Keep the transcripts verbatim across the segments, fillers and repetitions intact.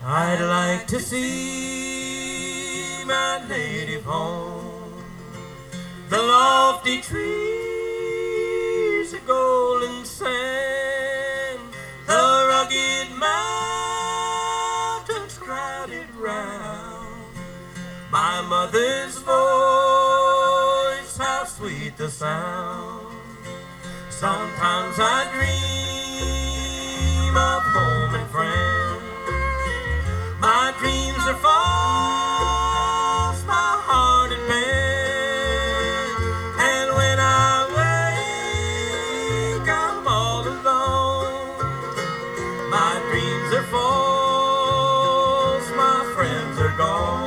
I'd like to see my native home, the lofty trees, the golden sand, the rugged mountains crowded round. My mother's voice, how sweet the sound. Sometimes I dream of home and friends. My dreams are false, my heart is bent, and when I wake, I'm all alone. My dreams are false, my friends are gone.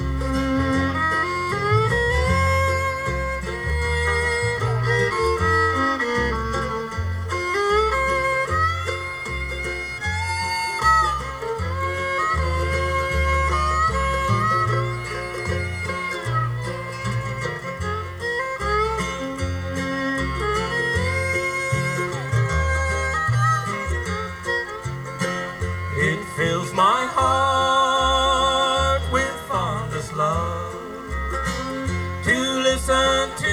It fills my heart with fondest love to listen to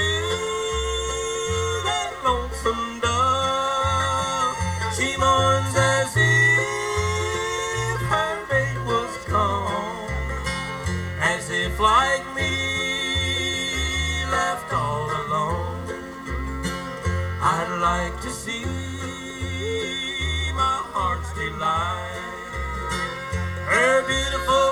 that lonesome dove. She mourns as if her mate was gone, as if like me left all alone. I'd like to see my heart's delight, her beautiful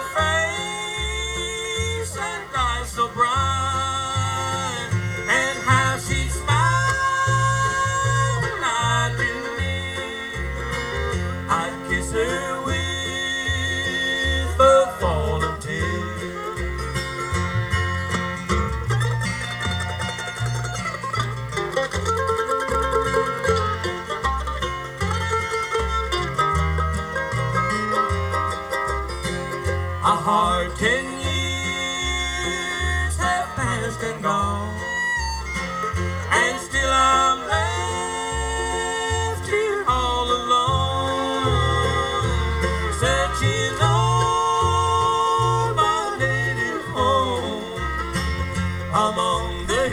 face and eyes so bright, and how she smiles when I do near. I'd kiss her with a falling tear. A hard ten years have passed and gone, and still I'm left here all alone, searching on my native home among the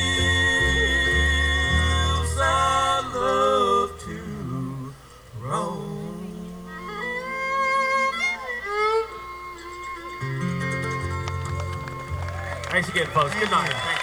hills I love to roam. Thanks again, folks. Good night.